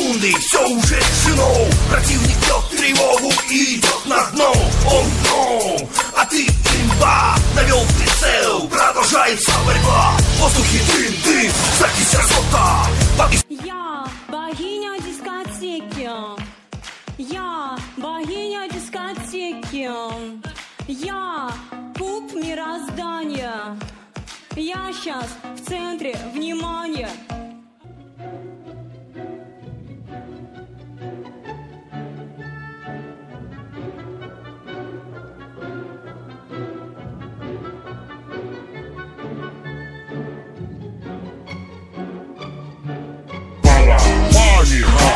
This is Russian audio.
секунды, все уже решено. Противник бьет тревогу и идет на дно. Он дно, а ты имба. Навел прицел, продолжается борьба. В воздухе дым, садись разота. Я богиня дискотеки. Я богиня дискотеки. Я пуп мироздания. Я сейчас в центре внимания. Паника.